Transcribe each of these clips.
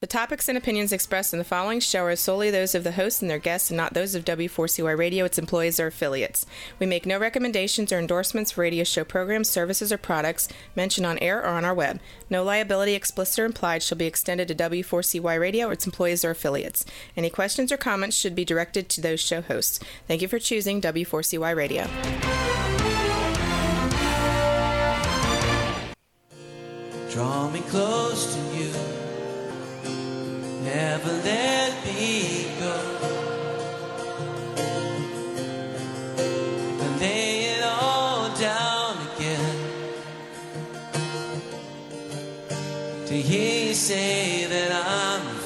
The topics and opinions expressed in the following show are solely those of the host and their guests and not those of W4CY Radio, its employees, or affiliates. We make no recommendations or endorsements for radio show programs, services, or products mentioned on air or on our web. No liability, explicit or implied, shall be extended to W4CY Radio or its employees or affiliates. Any questions or comments should be directed to those show hosts. Thank you for choosing W4CY Radio. Draw me close to you. Never let me go. And lay it all down again. To hear you say that I'm a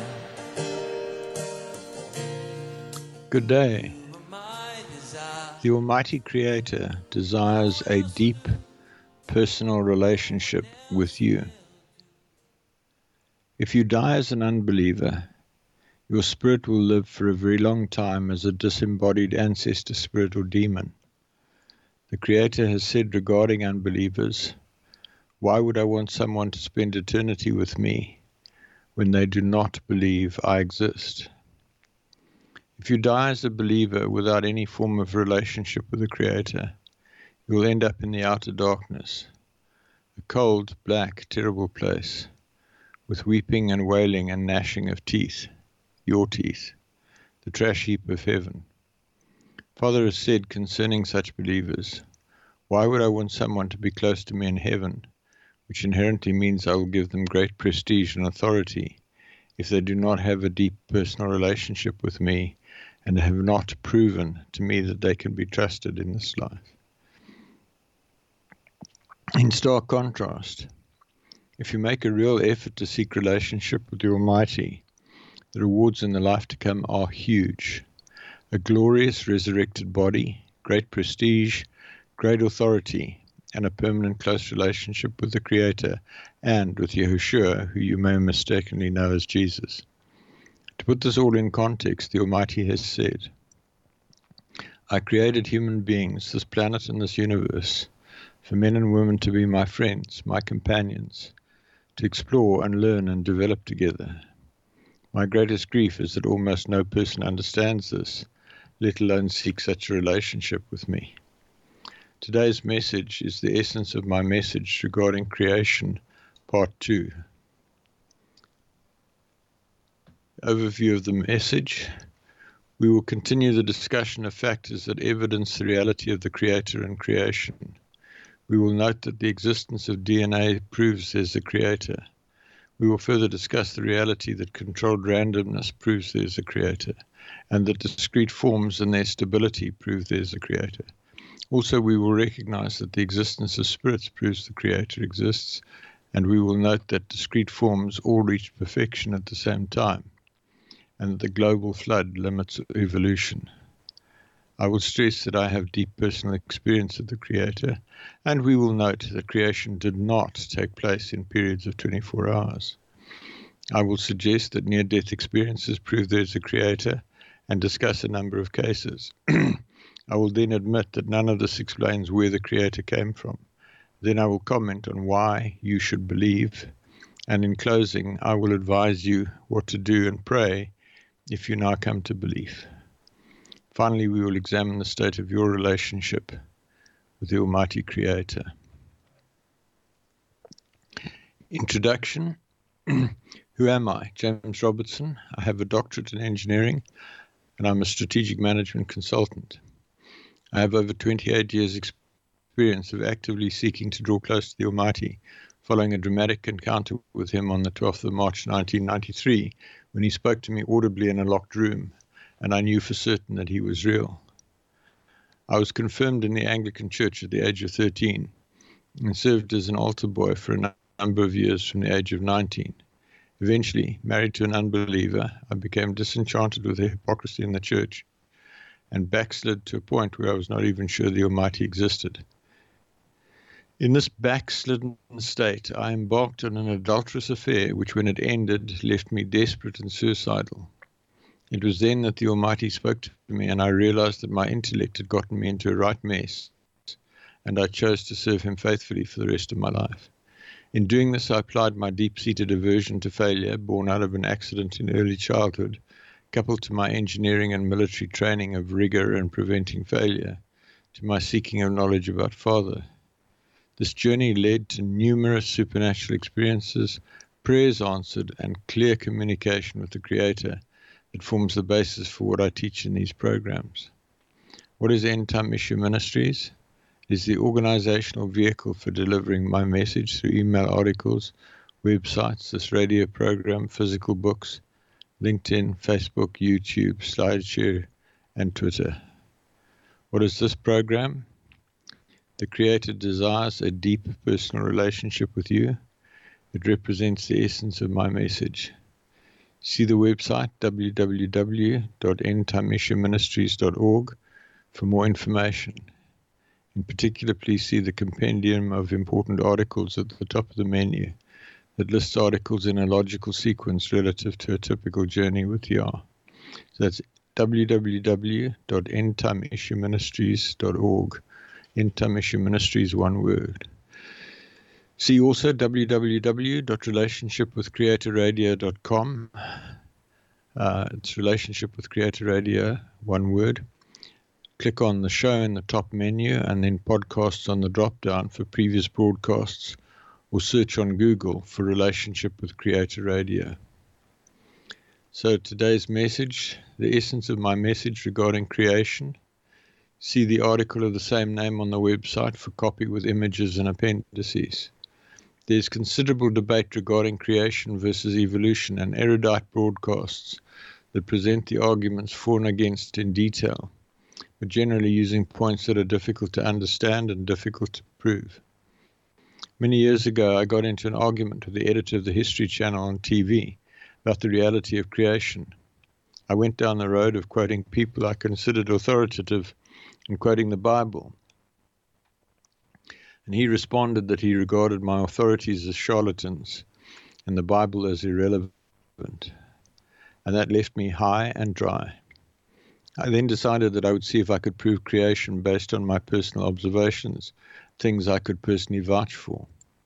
friend. Good day. The Almighty Creator desires a deep personal relationship with you. If you die as an unbeliever, your spirit will live for a very long time as a disembodied ancestor spirit or demon. The Creator has said regarding unbelievers, "Why would I want someone to spend eternity with me when they do not believe I exist?" If you die as a believer without any form of relationship with the Creator, you will end up in the outer darkness, a cold, black, terrible place, with weeping and wailing and gnashing of teeth, your teeth, the trash heap of heaven. Father has said concerning such believers, "Why would I want someone to be close to me in heaven, which inherently means I will give them great prestige and authority, if they do not have a deep personal relationship with me and have not proven to me that they can be trusted in this life?" In stark contrast, if you make a real effort to seek relationship with the Almighty, the rewards in the life to come are huge. A glorious resurrected body, great prestige, great authority, and a permanent close relationship with the Creator and with Yahushua, who you may mistakenly know as Jesus. To put this all in context, the Almighty has said, "I created human beings, this planet and this universe, for men and women to be my friends, my companions, to explore and learn and develop together. My greatest grief is that almost no person understands this, let alone seek such a relationship with me." Today's message is the essence of my message regarding creation, part 2. Overview of the message. We will continue the discussion of factors that evidence the reality of the Creator and creation. We will note that the existence of DNA proves there's a Creator. We will further discuss the reality that controlled randomness proves there's a Creator, and that discrete forms and their stability prove there's a Creator. Also, we will recognize that the existence of spirits proves the Creator exists, and we will note that discrete forms all reach perfection at the same time, and that the global flood limits evolution. I will stress that I have deep personal experience of the Creator, and we will note that creation did not take place in periods of 24 hours. I will suggest that near-death experiences prove there is a Creator and discuss a number of cases. I will then admit that none of this explains where the Creator came from. Then I will comment on why you should believe, and in closing, I will advise you what to do and pray if you now come to belief. Finally, we will examine the state of your relationship with the Almighty Creator. Introduction. Who am I? James Robertson. I have a doctorate in engineering, and I'm a strategic management consultant. I have over 28 years' experience of actively seeking to draw close to the Almighty, following a dramatic encounter with him on the 12th of March 1993, when he spoke to me audibly in a locked room, and I knew for certain that he was real. I was confirmed in the Anglican Church at the age of 13 and served as an altar boy for a number of years from the age of 19. Eventually, married to an unbeliever, I became disenchanted with the hypocrisy in the church and backslid to a point where I was not even sure the Almighty existed. In this backslidden state, I embarked on an adulterous affair which, when it ended, left me desperate and suicidal. It was then that the Almighty spoke to me, and I realized that my intellect had gotten me into a right mess, and I chose to serve him faithfully for the rest of my life. In doing this, I applied my deep-seated aversion to failure, born out of an accident in early childhood, coupled to my engineering and military training of rigor and preventing failure, to my seeking of knowledge about Father. This journey led to numerous supernatural experiences, prayers answered, and clear communication with the Creator that forms the basis for what I teach in these programs. What is End Time Issue Ministries? It is the organizational vehicle for delivering my message through email articles, websites, this radio program, physical books, LinkedIn, Facebook, YouTube, SlideShare, and Twitter. What is this program? The Creator desires a deep personal relationship with you. It represents the essence of my message. See the website www.endtimeissueministries.org for more information. In particular, please see the compendium of important articles at the top of the menu that lists articles in a logical sequence relative to a typical journey with Yah. So that's www.endtimeissueministries.org. End Time Issue Ministries, one word. See also www.relationshipwithcreatorradio.com. It's Relationship with Creator Radio, one word. Click on the show in the top menu and then podcasts on the drop-down for previous broadcasts, or search on Google for Relationship with Creator Radio. So today's message, the essence of my message regarding creation. See the article of the same name on the website for copy with images and appendices. There's considerable debate regarding creation versus evolution and erudite broadcasts that present the arguments for and against in detail, but generally using points that are difficult to understand and difficult to prove. Many years ago, I got into an argument with the editor of the History Channel on TV about the reality of creation. I went down the road of quoting people I considered authoritative and quoting the Bible. And he responded that he regarded my authorities as charlatans and the Bible as irrelevant. And that left me high and dry. I then decided that I would see if I could prove creation based on my personal observations, things I could personally vouch for.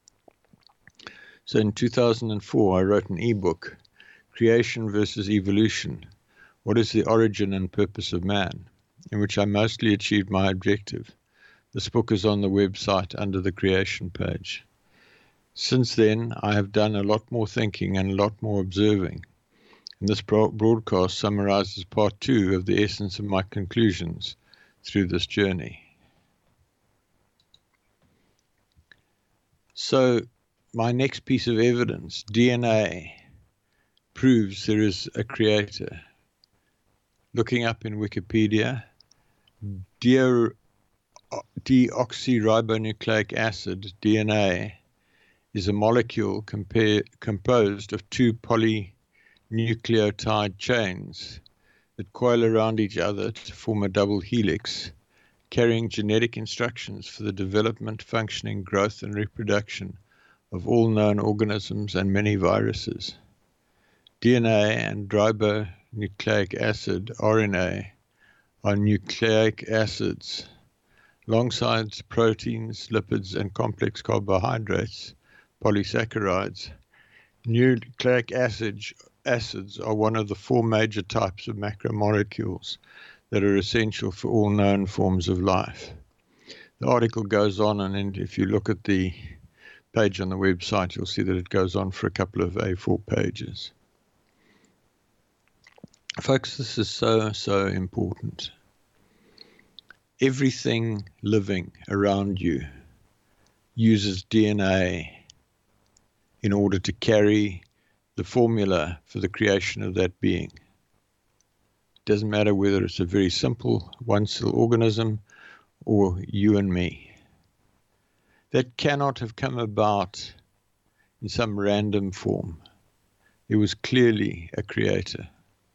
So in 2004, I wrote an ebook, Creation versus Evolution, What is the Origin and Purpose of Man?, in which I mostly achieved my objective. This book is on the website under the creation page. Since then, I have done a lot more thinking and a lot more observing. And this broadcast summarizes part 2 of the essence of my conclusions through this journey. So, my next piece of evidence, DNA, proves there is a creator. Looking up in Wikipedia, deoxyribonucleic acid, DNA, is a molecule composed of 2 polynucleotide chains that coil around each other to form a double helix, carrying genetic instructions for the development, functioning, growth, and reproduction of all known organisms and many viruses. DNA and ribonucleic acid, RNA, are nucleic acids. Alongside proteins, lipids, and complex carbohydrates, polysaccharides, nucleic acids are one of the 4 major types of macromolecules that are essential for all known forms of life. The article goes on, and if you look at the page on the website, you'll see that it goes on for a couple of A4 pages. Folks, this is so important. Everything living around you uses DNA in order to carry the formula for the creation of that being. It doesn't matter whether it's a very simple one-cell organism or you and me. That cannot have come about in some random form. There was clearly a creator.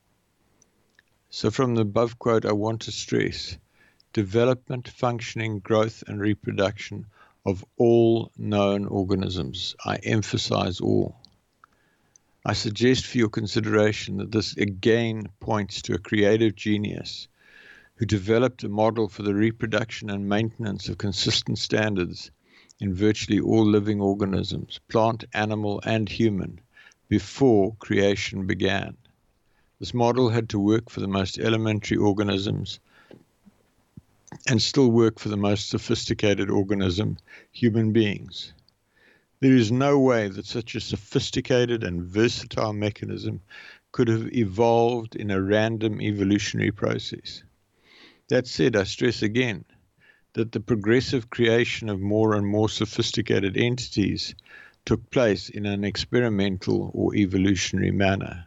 So from the above quote, I want to stress development, functioning, growth, and reproduction of all known organisms. I emphasize all. I suggest for your consideration that this again points to a creative genius who developed a model for the reproduction and maintenance of consistent standards in virtually all living organisms, plant, animal, and human, before creation began. This model had to work for the most elementary organisms and still work for the most sophisticated organism, human beings. There is no way that such a sophisticated and versatile mechanism could have evolved in a random evolutionary process. That said, I stress again that the progressive creation of more and more sophisticated entities took place in an experimental or evolutionary manner.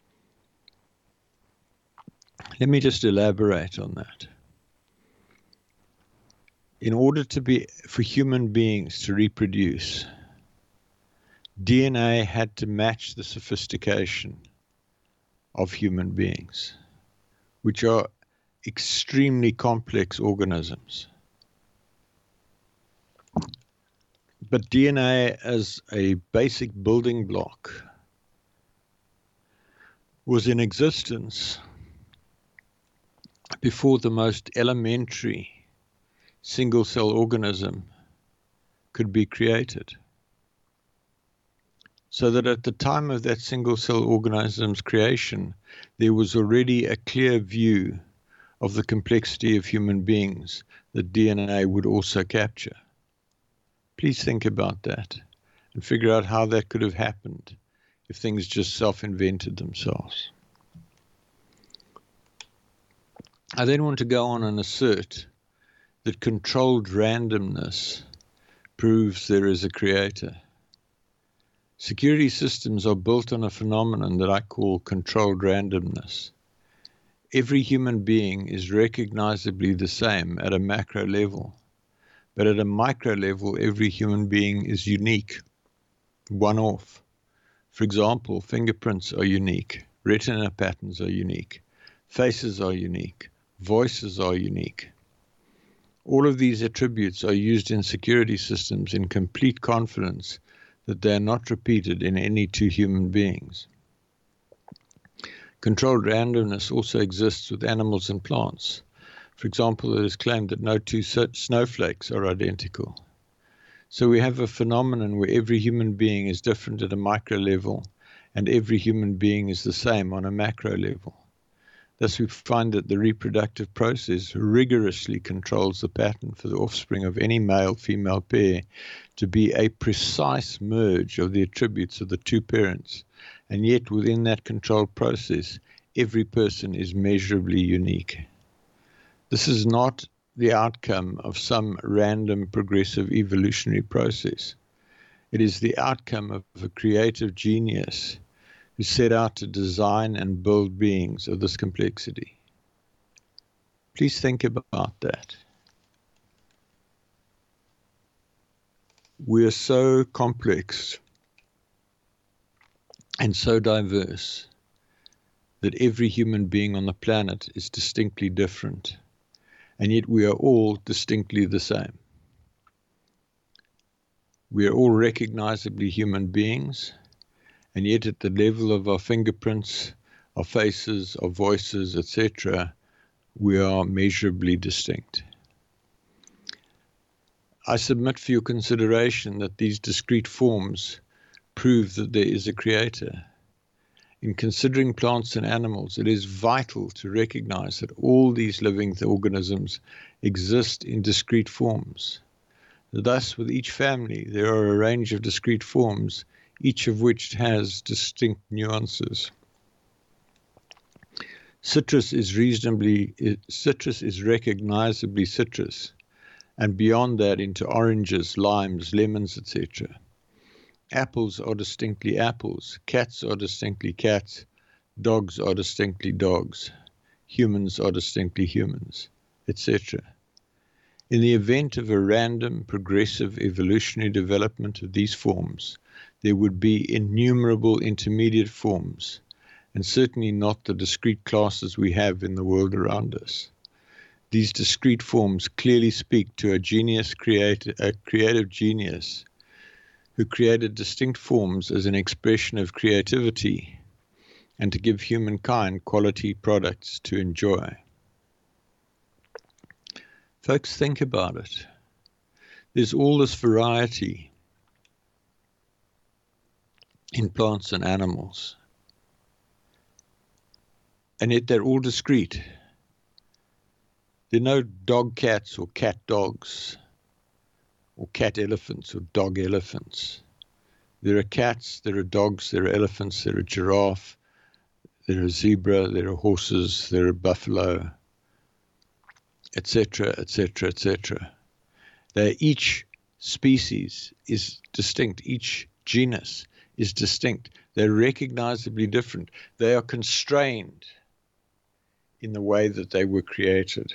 Let me just elaborate on that. In order for human beings to reproduce, DNA had to match the sophistication of human beings, which are extremely complex organisms. But DNA as a basic building block was in existence before the most elementary single-cell organism could be created. So that at the time of that single-cell organism's creation, there was already a clear view of the complexity of human beings that DNA would also capture. Please think about that and figure out how that could have happened if things just self-invented themselves. I then want to go on and assert that controlled randomness proves there is a creator. Security systems are built on a phenomenon that I call controlled randomness. Every human being is recognizably the same at a macro level, but at a micro level, every human being is unique, one-off. For example, fingerprints are unique, retina patterns are unique, faces are unique, voices are unique. All of these attributes are used in security systems in complete confidence that they are not repeated in any two human beings. Controlled randomness also exists with animals and plants. For example, it is claimed that no two snowflakes are identical. So we have a phenomenon where every human being is different at a micro level, and every human being is the same on a macro level. Thus, we find that the reproductive process rigorously controls the pattern for the offspring of any male-female pair to be a precise merge of the attributes of the two parents, and yet within that controlled process, every person is measurably unique. This is not the outcome of some random progressive evolutionary process. It is the outcome of a creative genius who set out to design and build beings of this complexity. Please think about that. We are so complex and so diverse that every human being on the planet is distinctly different, and yet we are all distinctly the same. We are all recognizably human beings, and yet at the level of our fingerprints, our faces, our voices, etc., we are measurably distinct. I submit for your consideration that these discrete forms prove that there is a creator. In considering plants and animals, it is vital to recognize that all these living organisms exist in discrete forms. Thus, with each family, there are a range of discrete forms, each of which has distinct nuances. Citrus is recognizably citrus, and beyond that into oranges, limes, lemons, etc. Apples are distinctly apples, cats are distinctly cats, dogs are distinctly dogs, humans are distinctly humans, etc. In the event of a random, progressive evolutionary development of these forms, there would be innumerable intermediate forms, and certainly not the discrete classes we have in the world around us. These discrete forms clearly speak to a creative genius who created distinct forms as an expression of creativity and to give humankind quality products to enjoy. Folks, think about it. There's all this variety in plants and animals, and yet they're all discrete. There are no dog cats or cat dogs or cat elephants or dog elephants. There are cats, there are dogs, there are elephants, there are giraffe, there are zebra, there are horses, there are buffalo, etc., etc., etc. Each species is distinct. Each genus is distinct. They're recognizably different. They are constrained in the way that they were created.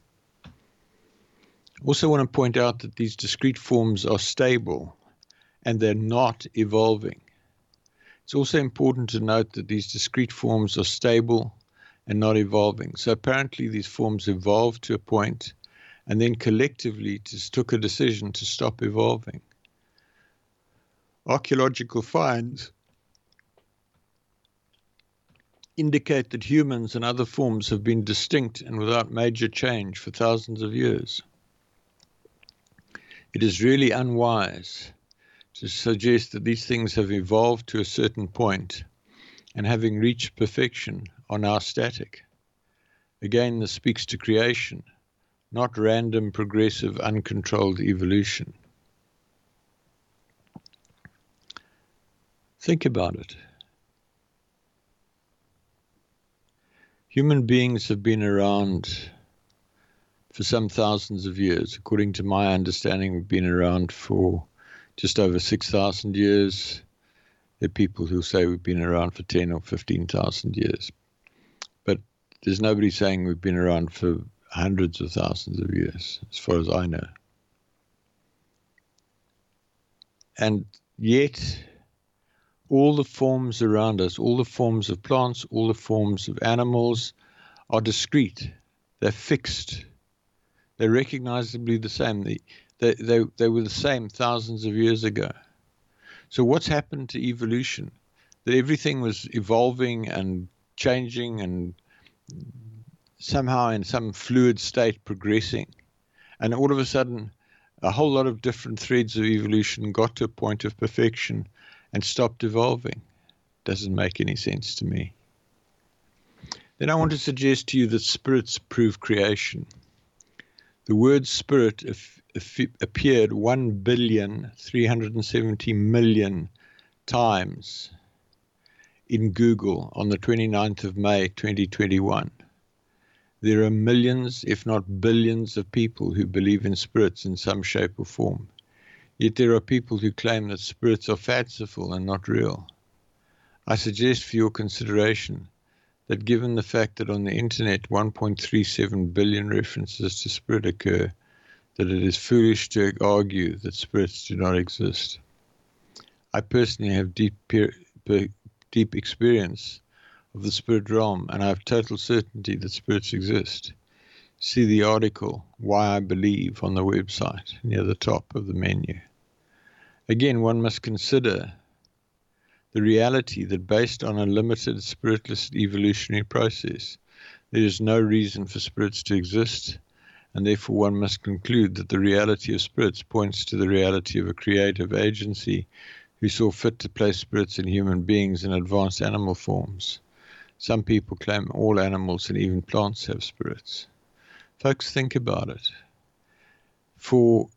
Also want to point out that these discrete forms are stable and they're not evolving. It's also important to note that these discrete forms are stable and not evolving. So apparently these forms evolved to a point and then collectively just took a decision to stop evolving. Archaeological finds indicate that humans and other forms have been distinct and without major change for thousands of years. It is really unwise to suggest that these things have evolved to a certain point and having reached perfection are now static. Again, this speaks to creation, not random, progressive, uncontrolled evolution. Think about it. Human beings have been around for some thousands of years. According to my understanding, we've been around for just over 6,000 years. There are people who say we've been around for 10 or 15,000 years. But there's nobody saying we've been around for hundreds of thousands of years, as far as I know. And yet, all the forms around us, all the forms of plants, all the forms of animals are discrete. They're fixed. They're recognizably the same. They were the same thousands of years ago. So what's happened to evolution? That everything was evolving and changing and somehow in some fluid state progressing. And all of a sudden, a whole lot of different threads of evolution got to a point of perfection and stopped evolving. Doesn't make any sense to me. Then I want to suggest to you that spirits prove creation. The word spirit appeared 1,370,000,000 times in Google on the 29th of May, 2021. There are millions, if not billions, of people who believe in spirits in some shape or form. Yet there are people who claim that spirits are fanciful and not real. I suggest for your consideration that given the fact that on the internet 1.37 billion references to spirit occur, that it is foolish to argue that spirits do not exist. I personally have deep experience of the spirit realm, and I have total certainty that spirits exist. See the article, Why I Believe, on the website, near the top of the menu. Again, one must consider the reality that based on a limited spiritless evolutionary process, there is no reason for spirits to exist, and therefore one must conclude that the reality of spirits points to the reality of a creative agency who saw fit to place spirits in human beings in advanced animal forms. Some people claim all animals and even plants have spirits. Folks, think about it. For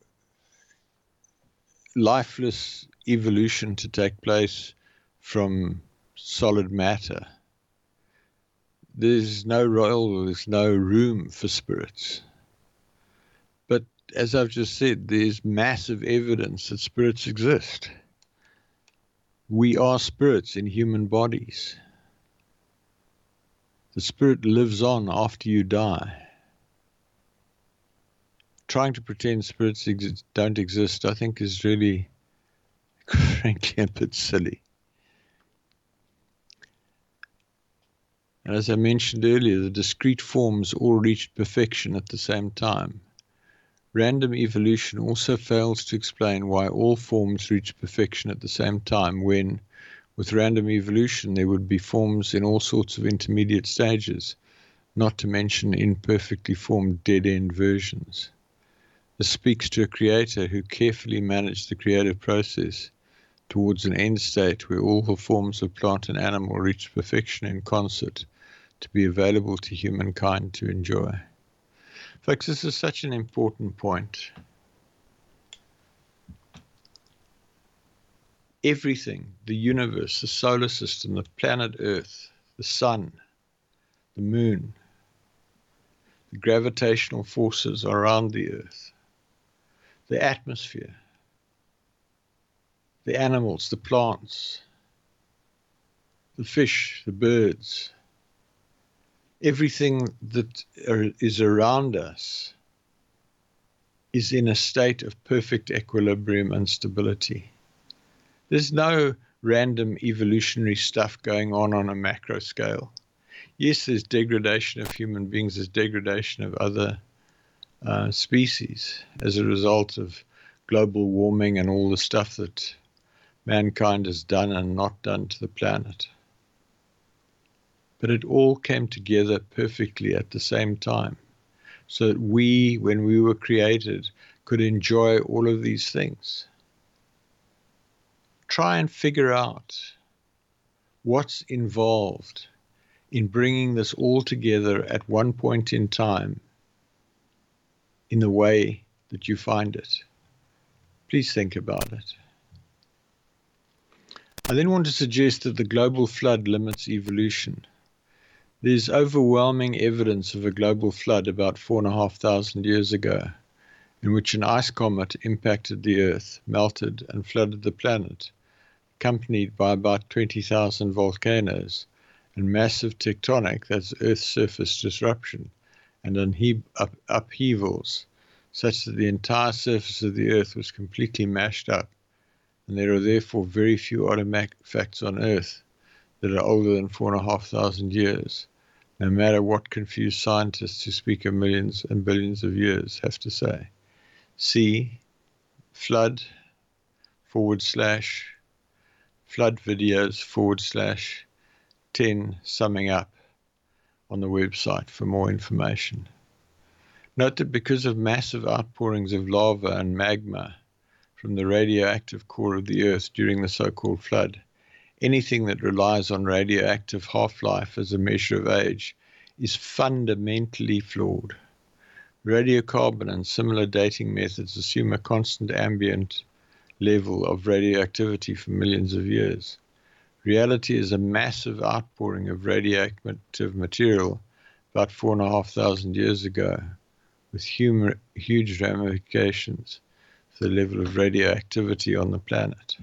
lifeless evolution to take place from solid matter, there's no role, there's no room for spirits. But as I've just said, there's massive evidence that spirits exist. We are spirits in human bodies. The spirit lives on after you die. Trying to pretend spirits don't exist, I think, is really, frankly, a bit silly. And as I mentioned earlier, the discrete forms all reached perfection at the same time. Random evolution also fails to explain why all forms reach perfection at the same time when, with random evolution, there would be forms in all sorts of intermediate stages, not to mention imperfectly formed dead-end versions. This speaks to a creator who carefully managed the creative process towards an end state where all the forms of plant and animal reach perfection in concert to be available to humankind to enjoy. Folks, this is such an important point. Everything, the universe, the solar system, the planet Earth, the sun, the moon, the gravitational forces around the Earth, the atmosphere, the animals, the plants, the fish, the birds, everything that is around us is in a state of perfect equilibrium and stability. There's no random evolutionary stuff going on a macro scale. Yes, there's degradation of human beings, there's degradation of other species as a result of global warming and all the stuff that mankind has done and not done to the planet. But it all came together perfectly at the same time, so that we, when we were created, could enjoy all of these things. Try and figure out what's involved in bringing this all together at one point in time in the way that you find it. Please think about it. I then want to suggest that the global flood limits evolution. There's overwhelming evidence of a global flood about 4,500 years ago, in which an ice comet impacted the Earth, melted and flooded the planet, accompanied by about 20,000 volcanoes and massive tectonic, that's Earth's surface disruption, and upheavals, such that the entire surface of the Earth was completely mashed up, and there are therefore very few artifacts on Earth that are older than 4,500 years, no matter what confused scientists who speak of millions and billions of years have to say. See flood videos / 10 summing up on the website for more information. Note that because of massive outpourings of lava and magma from the radioactive core of the Earth during the so-called flood, anything that relies on radioactive half-life as a measure of age is fundamentally flawed. Radiocarbon and similar dating methods assume a constant ambient level of radioactivity for millions of years. Reality is a massive outpouring of radioactive material about 4,500 years ago, with huge ramifications for the level of radioactivity on the planet.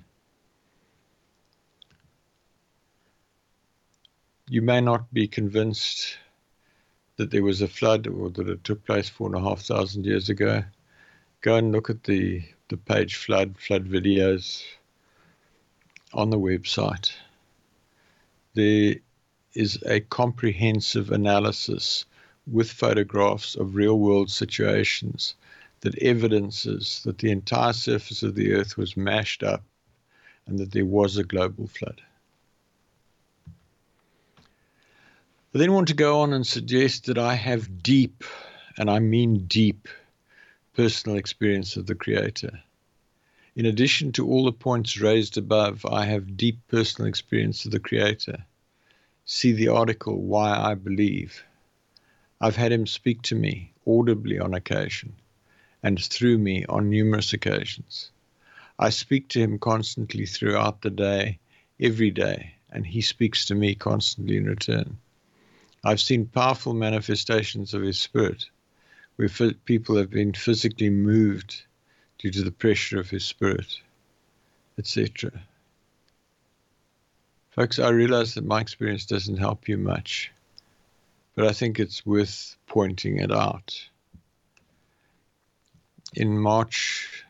You may not be convinced that there was a flood or that it took place 4,500 years ago. Go and look at the page flood videos on the website. There is a comprehensive analysis with photographs of real-world situations that evidences that the entire surface of the Earth was mashed up and that there was a global flood. I then want to go on and suggest that I have deep, and I mean deep, personal experience of the Creator. In addition to all the points raised above, I have deep personal experience of the Creator. See the article, Why I Believe. I've had him speak to me audibly on occasion, and through me on numerous occasions. I speak to him constantly throughout the day, every day, and he speaks to me constantly in return. I've seen powerful manifestations of his spirit, where people have been physically moved due to the pressure of his spirit, etc. Folks, I realize that my experience doesn't help you much, but I think it's worth pointing it out. In March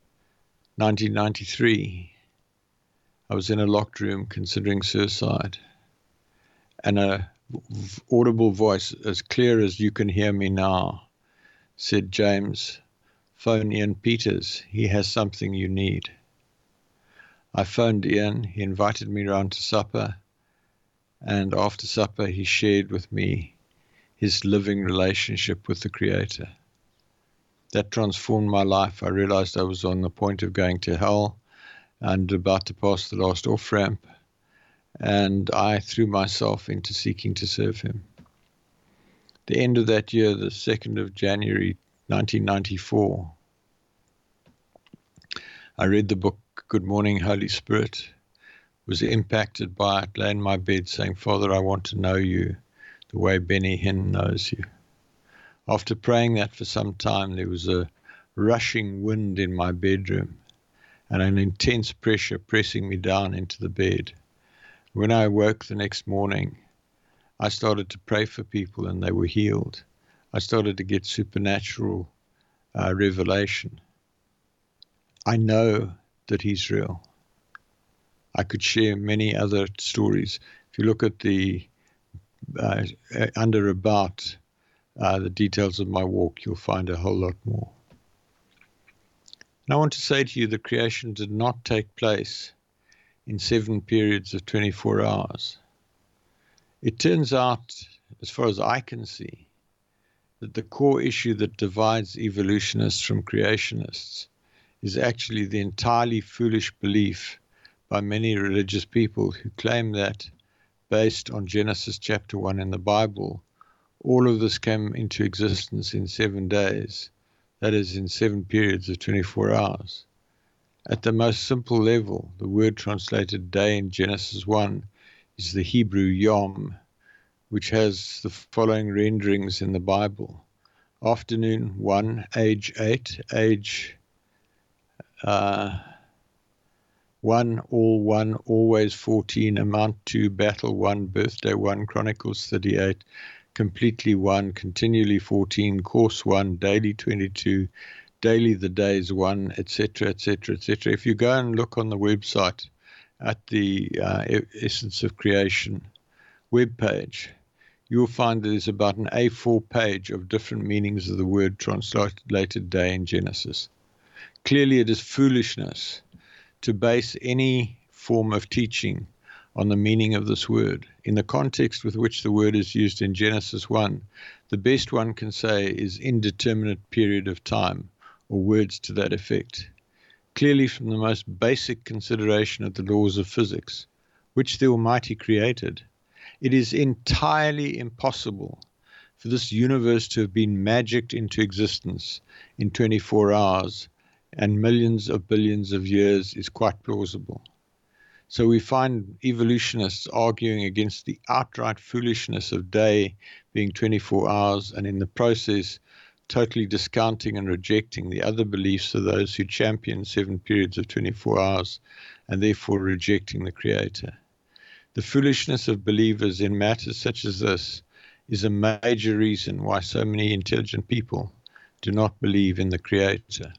1993, I was in a locked room considering suicide, and a audible voice, as clear as you can hear me now, said, "James, phone Ian Peters. He has something you need." I phoned Ian. He invited me round to supper, and after supper he shared with me his living relationship with the Creator. That transformed my life. I realized I was on the point of going to hell and about to pass the last off-ramp, and I threw myself into seeking to serve him. The end of that year, the 2nd of January, 1994, I read the book, Good Morning, Holy Spirit, was impacted by it, lay in my bed saying, Father, I want to know you the way Benny Hinn knows you. After praying that for some time, there was a rushing wind in my bedroom and an intense pressure pressing me down into the bed. When I awoke the next morning, I started to pray for people and they were healed. I started to get supernatural revelation. I know that he's real. I could share many other stories. If you look at the the details of my walk, you'll find a whole lot more. And I want to say to you that creation did not take place in 7 periods of 24 hours. It turns out, as far as I can see, that the core issue that divides evolutionists from creationists is actually the entirely foolish belief by many religious people who claim that, based on Genesis chapter 1 in the Bible, all of this came into existence in 7 days, that is, in 7 periods of 24 hours. At the most simple level, the word translated day in Genesis 1 is the Hebrew yom, which has the following renderings in the Bible. Afternoon 1, age 8, age 1, all 1, always 14, amount 2, battle 1, birthday 1, Chronicles 38, completely 1, continually 14, course 1, daily 22, daily the days 1, etc., etc., etc. If you go and look on the website at the Essence of Creation webpage, you'll find there's about an A4 page of different meanings of the word translated day in Genesis. Clearly it is foolishness to base any form of teaching on the meaning of this word. In the context with which the word is used in Genesis 1, the best one can say is indeterminate period of time, or words to that effect. Clearly from the most basic consideration of the laws of physics, which the Almighty created, it is entirely impossible for this universe to have been magicked into existence in 24 hours, and millions of billions of years is quite plausible. So we find evolutionists arguing against the outright foolishness of day being 24 hours, and in the process totally discounting and rejecting the other beliefs of those who champion 7 periods of 24 hours and therefore rejecting the Creator. The foolishness of believers in matters such as this is a major reason why so many intelligent people do not believe in the Creator.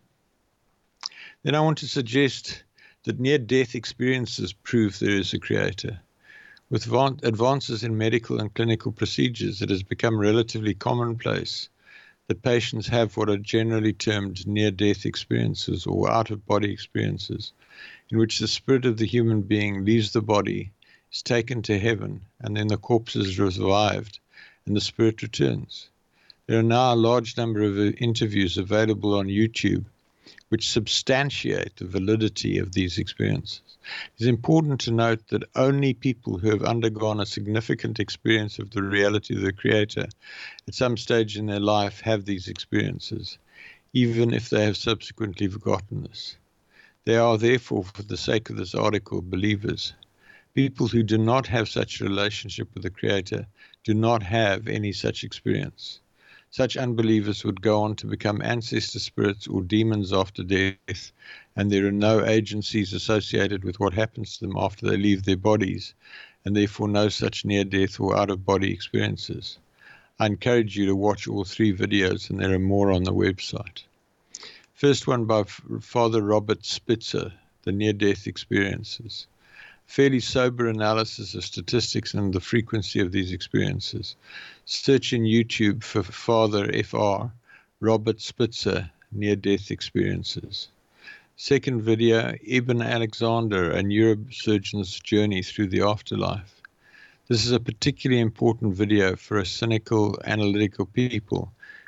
Then I want to suggest that near-death experiences prove there is a Creator. With advances in medical and clinical procedures, it has become relatively commonplace that patients have what are generally termed near-death experiences or out-of-body experiences, in which the spirit of the human being leaves the body, is taken to heaven, and then the corpse is revived, and the spirit returns. There are now a large number of interviews available on YouTube which substantiate the validity of these experiences. It's important to note that only people who have undergone a significant experience of the reality of the Creator at some stage in their life have these experiences, even if they have subsequently forgotten this. They are therefore, for the sake of this article, believers. People who do not have such a relationship with the Creator do not have any such experience. Such unbelievers would go on to become ancestor spirits or demons after death, and there are no agencies associated with what happens to them after they leave their bodies, and therefore no such near-death or out-of-body experiences. I encourage you to watch all 3 videos, and there are more on the website. First one by Father Robert Spitzer, the near-death experiences. Fairly sober analysis of statistics and the frequency of these experiences. Search in YouTube for Father Fr. Robert Spitzer, near-death experiences. Second video, Ibn Alexander, a neurosurgeon's journey through the afterlife. This is a particularly important video for us cynical, analytical people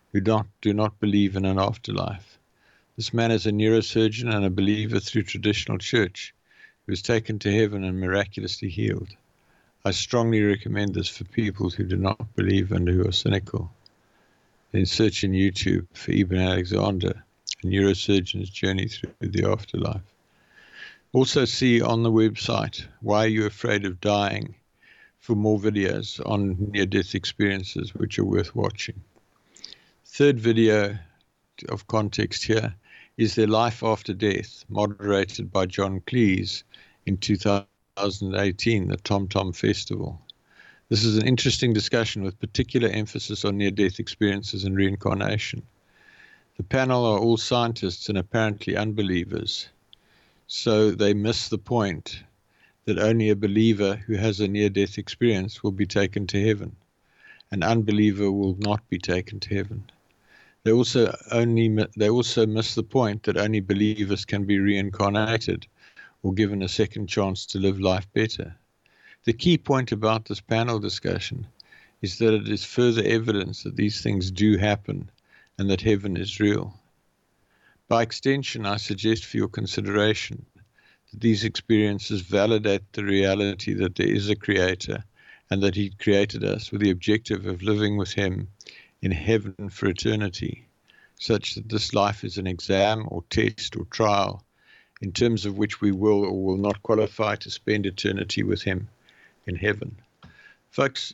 who do not believe in an afterlife. This man is a neurosurgeon and a believer through traditional church who was taken to heaven and miraculously healed. I strongly recommend this for people who do not believe and who are cynical. Then search in YouTube for Ibn Alexander, a neurosurgeon's journey through the afterlife. Also see on the website, Why Are You Afraid of Dying?, for more videos on near-death experiences which are worth watching. Third video of context here is Their Life After Death, moderated by John Cleese in 2018, the Tom Tom Festival. This is an interesting discussion with particular emphasis on near-death experiences and reincarnation. The panel are all scientists and apparently unbelievers, so they miss the point that only a believer who has a near-death experience will be taken to heaven. An unbeliever will not be taken to heaven. They also miss the point that only believers can be reincarnated or given a second chance to live life better. The key point about this panel discussion is that it is further evidence that these things do happen and that heaven is real. By extension, I suggest for your consideration that these experiences validate the reality that there is a Creator and that He created us with the objective of living with Him in heaven for eternity, such that this life is an exam or test or trial in terms of which we will or will not qualify to spend eternity with Him in heaven. Folks,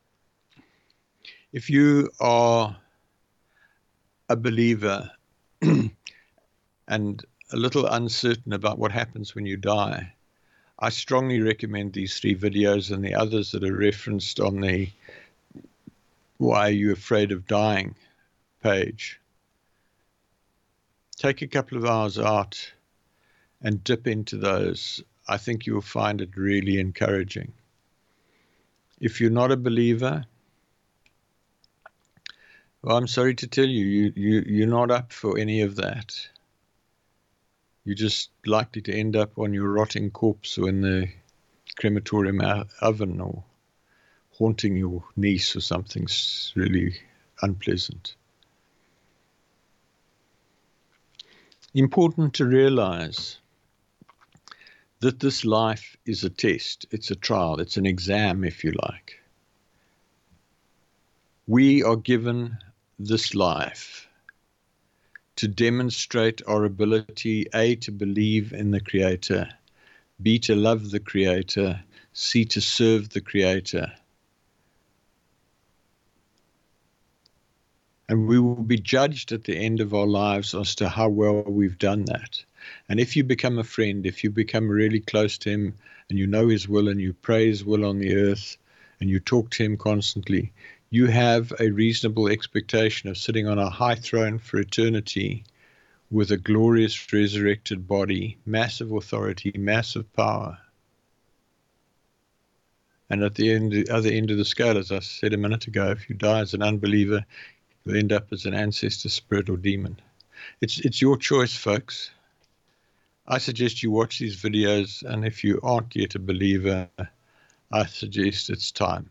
if you are a believer and a little uncertain about what happens when you die, I strongly recommend these 3 videos and the others that are referenced on the Why Are You Afraid of Dying page. Take a couple of hours out and dip into those. I think you'll find it really encouraging. If you're not a believer, well, I'm sorry to tell you, you're not up for any of that. You're just likely to end up on your rotting corpse or in the crematorium oven or haunting your niece or something really unpleasant. Important to realize that this life is a test, it's a trial, it's an exam, if you like. We are given this life to demonstrate our ability, A, to believe in the Creator, B, to love the Creator, C, to serve the Creator. And we will be judged at the end of our lives as to how well we've done that. And if you become a friend, if you become really close to Him and you know His will and you pray His will on the earth and you talk to Him constantly, you have a reasonable expectation of sitting on a high throne for eternity with a glorious resurrected body, massive authority, massive power. And at the other end of the scale, as I said a minute ago, if you die as an unbeliever, you'll end up as an ancestor, spirit, or demon. It's your choice, folks. I suggest you watch these videos, and if you aren't yet a believer, I suggest it's time.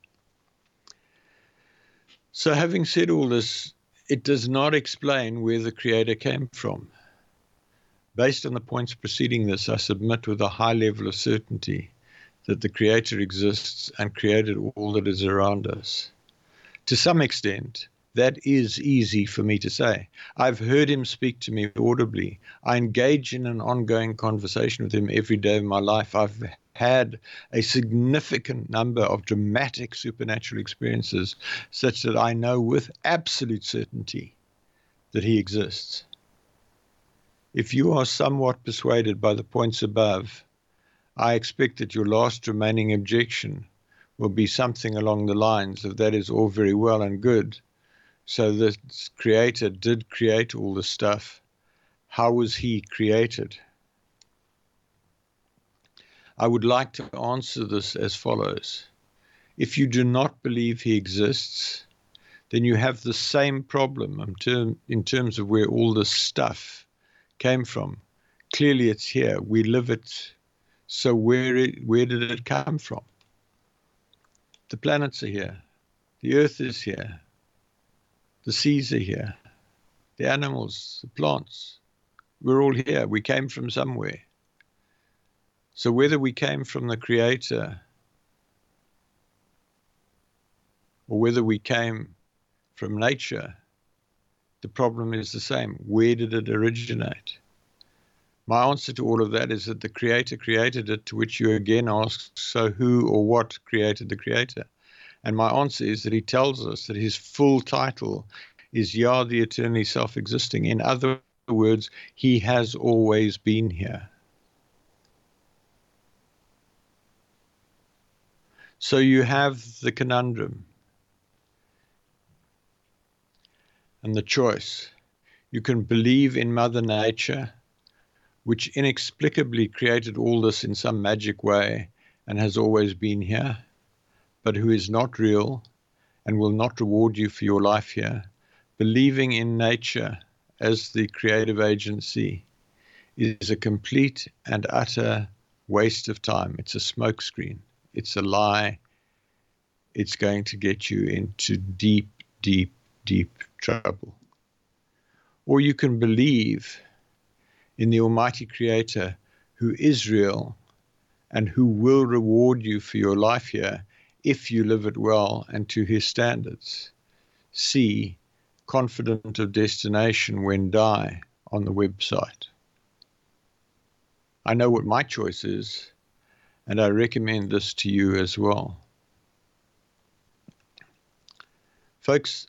So having said all this, it does not explain where the Creator came from. Based on the points preceding this, I submit with a high level of certainty that the Creator exists and created all that is around us. To some extent, that is easy for me to say. I've heard Him speak to me audibly. I engage in an ongoing conversation with Him every day of my life. I've had a significant number of dramatic supernatural experiences such that I know with absolute certainty that He exists. If you are somewhat persuaded by the points above, I expect that your last remaining objection will be something along the lines of that is all very well and good. So the Creator did create all this stuff. How was He created? I would like to answer this as follows. If you do not believe He exists, then you have the same problem in terms of where all this stuff came from. Clearly it's here. We live it. So where did it come from? The planets are here. The earth is here. The seas are here. The animals, the plants. We're all here. We came from somewhere. So whether we came from the Creator or whether we came from nature, the problem is the same. Where did it originate? My answer to all of that is that the Creator created it, to which you again ask, so who or what created the Creator? And my answer is that he tells us that his full title is Yah, the eternally self-existing. In other words, he has always been here. So you have the conundrum and the choice. You can believe in Mother Nature, which inexplicably created all this in some magic way and has always been here, but who is not real and will not reward you for your life here. Believing in nature as the creative agency is a complete and utter waste of time. It's a smokescreen. It's a lie. It's going to get you into deep, deep, deep trouble. Or you can believe in the Almighty Creator who is real and who will reward you for your life here if you live it well and to his standards. See Confident of Destination When Die on the website. I know what my choice is, and I recommend this to you as well. Folks,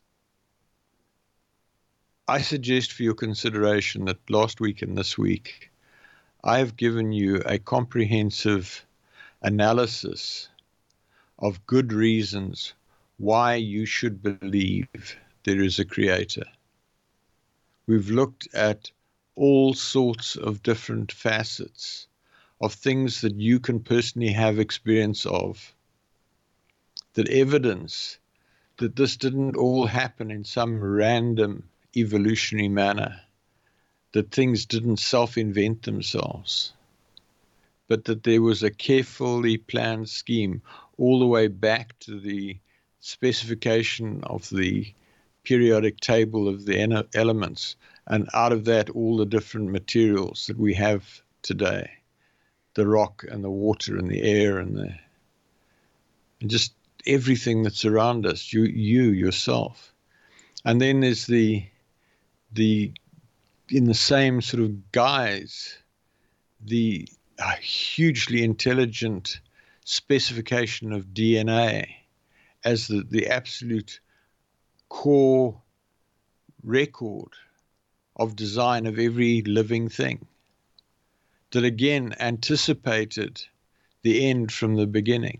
I suggest for your consideration that last week and this week, I have given you a comprehensive analysis of good reasons why you should believe there is a Creator. We've looked at all sorts of different facets of things that you can personally have experience of, that evidence that this didn't all happen in some random evolutionary manner, that things didn't self-invent themselves, but that there was a carefully planned scheme all the way back to the specification of the periodic table of the elements, and out of that all the different materials that we have today, the rock and the water and the air and just everything that's around us, you yourself. And then there's the in the same sort of guise, the hugely intelligent specification of DNA as the absolute core record of design of every living thing, that again anticipated the end from the beginning.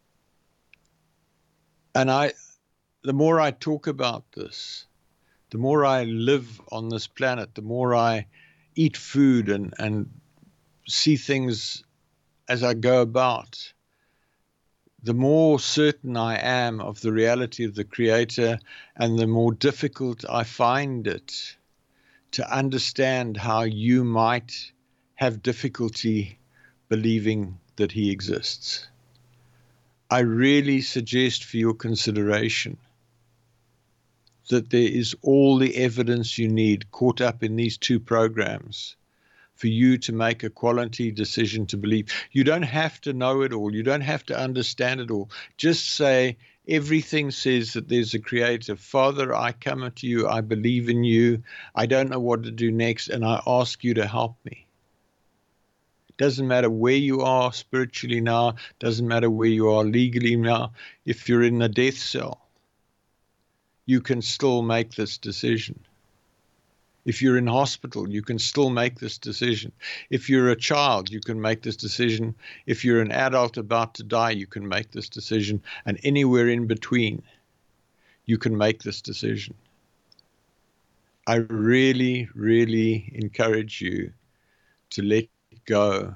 And the more I talk about this, the more I live on this planet, the more I eat food and see things as I go about, the more certain I am of the reality of the Creator, and the more difficult I find it to understand how you might have difficulty believing that he exists. I really suggest for your consideration that there is all the evidence you need caught up in these two programs for you to make a quality decision to believe. You don't have to know it all. You don't have to understand it all. Just say, everything says that there's a Creator. Father, I come to you. I believe in you. I don't know what to do next, and I ask you to help me. It doesn't matter where you are spiritually now. Doesn't matter where you are legally now. If you're in a death cell, you can still make this decision. If you're in hospital, you can still make this decision. If you're a child, you can make this decision. If you're an adult about to die, you can make this decision. And anywhere in between, you can make this decision. I really, really encourage you to let go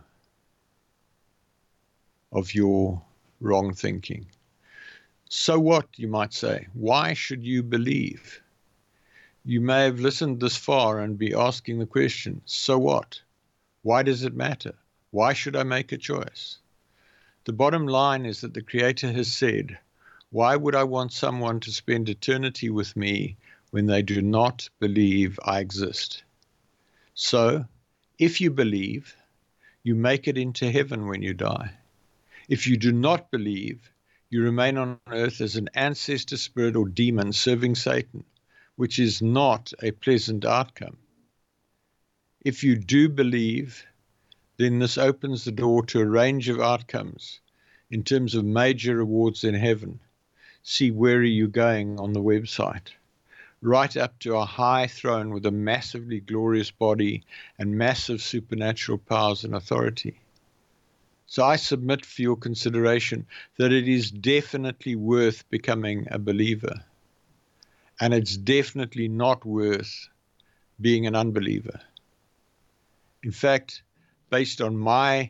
of your wrong thinking. So what, you might say? Why should you believe? You may have listened this far and be asking the question, so what? Why does it matter? Why should I make a choice? The bottom line is that the Creator has said, why would I want someone to spend eternity with me when they do not believe I exist. So, if you believe, you make it into heaven when you die. If you do not believe, you remain on earth as an ancestor spirit or demon serving Satan, which is not a pleasant outcome. If you do believe, then this opens the door to a range of outcomes in terms of major rewards in heaven. See Where Are You Going on the website. Right up to a high throne with a massively glorious body and massive supernatural powers and authority. So I submit for your consideration that it is definitely worth becoming a believer. And it's definitely not worth being an unbeliever. In fact, based on my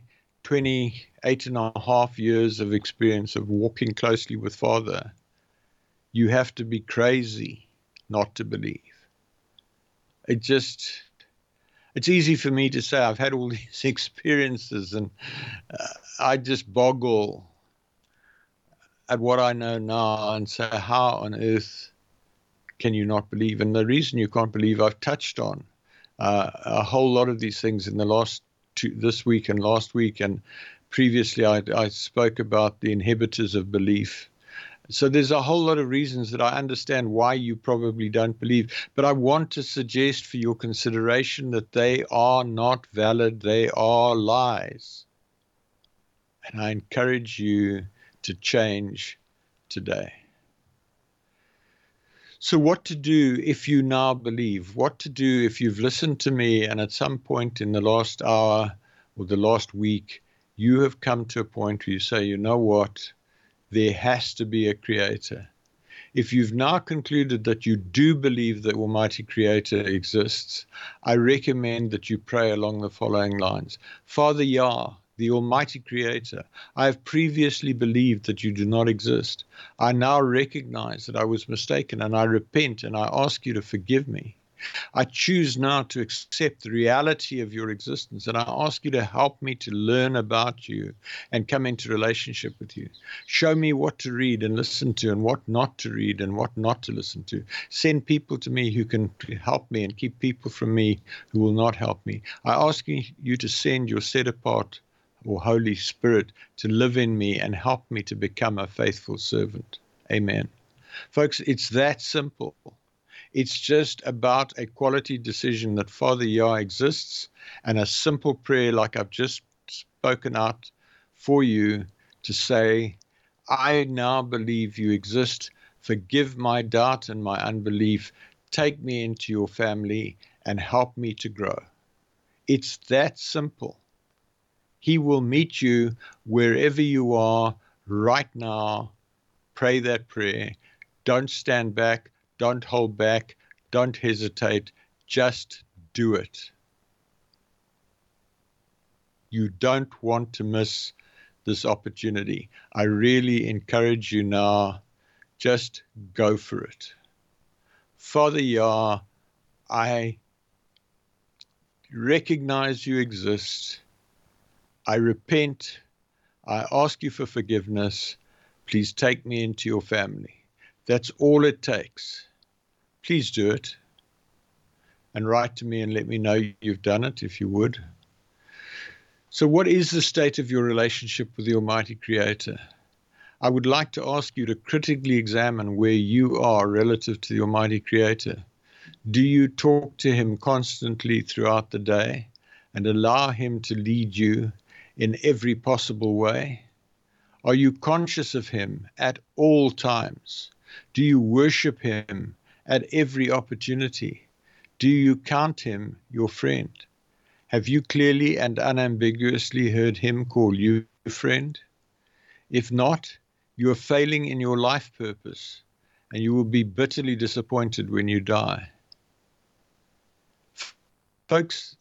28.5 years of experience of walking closely with Father, you have to be crazy not to believe. It's easy for me to say I've had all these experiences, and I just boggle at what I know now and say, how on earth can you not believe? And the reason you can't believe, I've touched on a whole lot of these things in the this week and last week, and previously I spoke about the inhibitors of belief. So there's a whole lot of reasons that I understand why you probably don't believe, but I want to suggest for your consideration that they are not valid, they are lies. And I encourage you to change today. So what to do if you now believe? What to do if you've listened to me and at some point in the last hour or the last week, you have come to a point where you say, you know what? There has to be a creator. If you've now concluded that you do believe the Almighty Creator exists, I recommend that you pray along the following lines. Father Yah, the Almighty Creator, I have previously believed that you do not exist. I now recognize that I was mistaken, and I repent, and I ask you to forgive me. I choose now to accept the reality of your existence, and I ask you to help me to learn about you and come into relationship with you. Show me what to read and listen to and what not to read and what not to listen to. Send people to me who can help me and keep people from me who will not help me. I ask you to send your set apart or Holy Spirit to live in me and help me to become a faithful servant. Amen. Folks, it's that simple. It's just about a quality decision that Father Yah exists, and a simple prayer like I've just spoken out for you to say, I now believe you exist. Forgive my doubt and my unbelief. Take me into your family and help me to grow. It's that simple. He will meet you wherever you are right now. Pray that prayer. Don't stand back. Don't hold back. Don't hesitate. Just do it. You don't want to miss this opportunity. I really encourage you now, just go for it. Father Yah, I recognize you exist. I repent. I ask you for forgiveness. Please take me into your family. That's all it takes. Please do it. And write to me and let me know you've done it, if you would. So what is the state of your relationship with the Almighty Creator? I would like to ask you to critically examine where you are relative to the Almighty Creator. Do you talk to Him constantly throughout the day and allow Him to lead you in every possible way? Are you conscious of Him at all times? Do you worship Him at every opportunity? Do you count Him your friend? Have you clearly and unambiguously heard Him call you friend? If not, you are failing in your life purpose, and you will be bitterly disappointed when you die. Folks,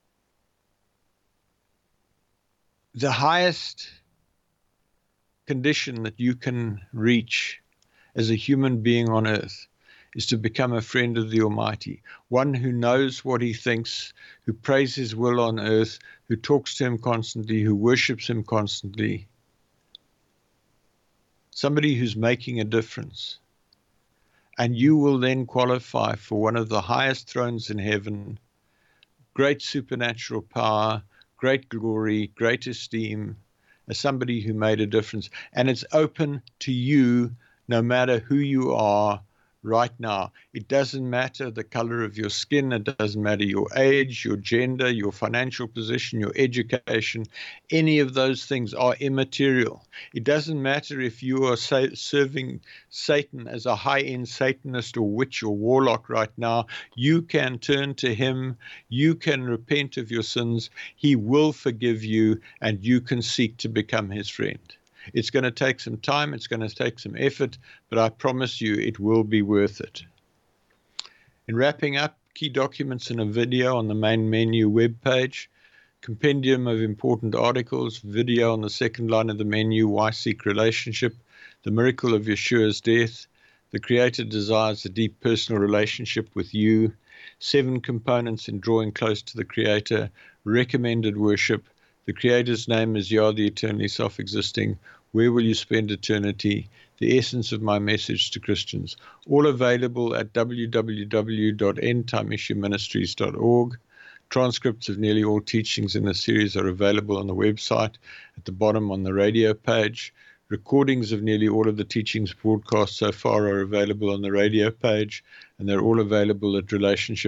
the highest condition that you can reach as a human being on earth is to become a friend of the Almighty, one who knows what He thinks, who prays His will on earth, who talks to Him constantly, who worships Him constantly. Somebody who's making a difference. And you will then qualify for one of the highest thrones in heaven, great supernatural power, great glory, great esteem, as somebody who made a difference. And it's open to you no matter who you are right now. It doesn't matter the color of your skin. It doesn't matter your age, your gender, your financial position, your education. Any of those things are immaterial. It doesn't matter if you are serving Satan as a high-end Satanist or witch or warlock right now. You can turn to him. You can repent of your sins. He will forgive you, and you can seek to become his friend. It's going to take some time, it's going to take some effort, but I promise you it will be worth it. In wrapping up, key documents and a video on the main menu webpage, compendium of important articles, video on the second line of the menu, Why Seek Relationship, the miracle of Yeshua's death, the Creator desires a deep personal relationship with you, 7 components in drawing close to the Creator, recommended worship, the Creator's name is Yah, the eternally self-existing. Where will you spend eternity? The essence of my message to Christians. All available at www.endtimeissueministries.org. Transcripts of nearly all teachings in the series are available on the website at the bottom on the radio page. Recordings of nearly all of the teachings broadcast so far are available on the radio page, and they're all available at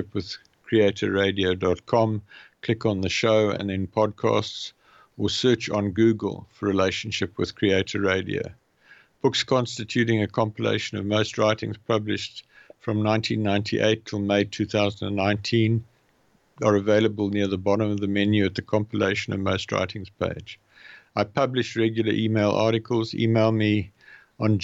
relationshipwithcreatorradio.com. Click on the show and then podcasts, or search on Google for Relationship with Creator Radio. Books constituting a compilation of most writings published from 1998 till May 2019 are available near the bottom of the menu at the compilation of most writings page. I publish regular email articles. Email me on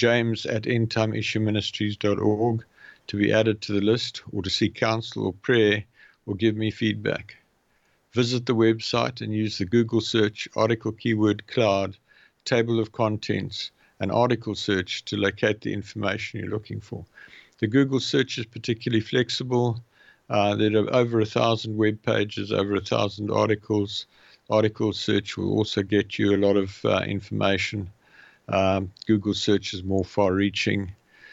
james@endtimeissueministries.org to be added to the list, or to seek counsel or prayer, or give me feedback. Visit the website and use the Google search, article keyword cloud, table of contents, and article search to locate the information you're looking for. The Google search is particularly flexible. There are over 1,000 web pages, over 1,000 articles. Article search will also get you a lot of information. Google search is more far-reaching.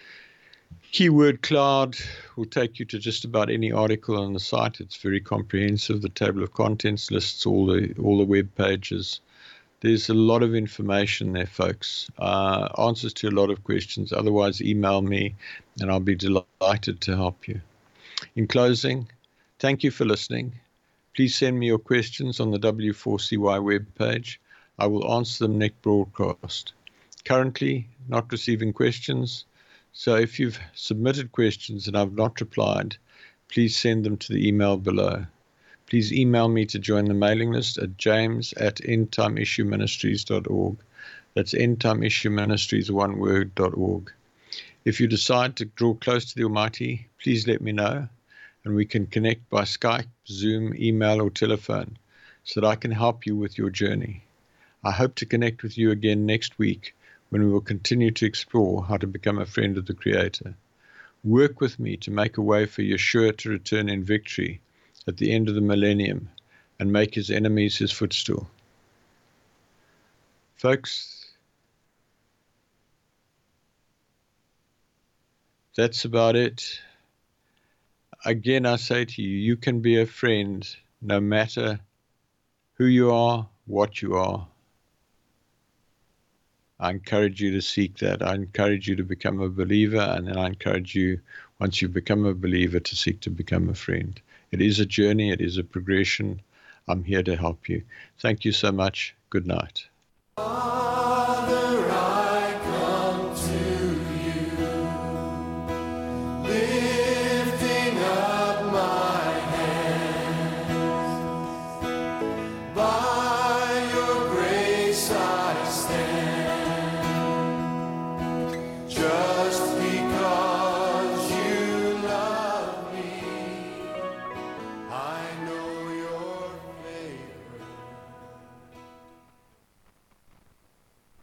Keyword cloud will take you to just about any article on the site. It's very comprehensive. The table of contents lists all the web pages. There's a lot of information there, folks. Answers to a lot of questions. Otherwise, email me, and I'll be delighted to help you. In closing, thank you for listening. Please send me your questions on the W4CY webpage. I will answer them next broadcast. Currently, not receiving questions. So if you've submitted questions and I've not replied, please send them to the email below. Please email me to join the mailing list at james@endtimeissueministries.org. That's endtimeissueministries, one word, .org. If you decide to draw close to the Almighty, please let me know, and we can connect by Skype, Zoom, email, or telephone so that I can help you with your journey. I hope to connect with you again next week, when we will continue to explore how to become a friend of the Creator. Work with me to make a way for Yeshua to return in victory at the end of the millennium and make his enemies his footstool. Folks, that's about it. Again, I say to you, you can be a friend no matter who you are, what you are. I encourage you to seek that. I encourage you to become a believer, and then I encourage you, once you've become a believer, to seek to become a friend. It is a journey. It is a progression. I'm here to help you. Thank you so much. Good night.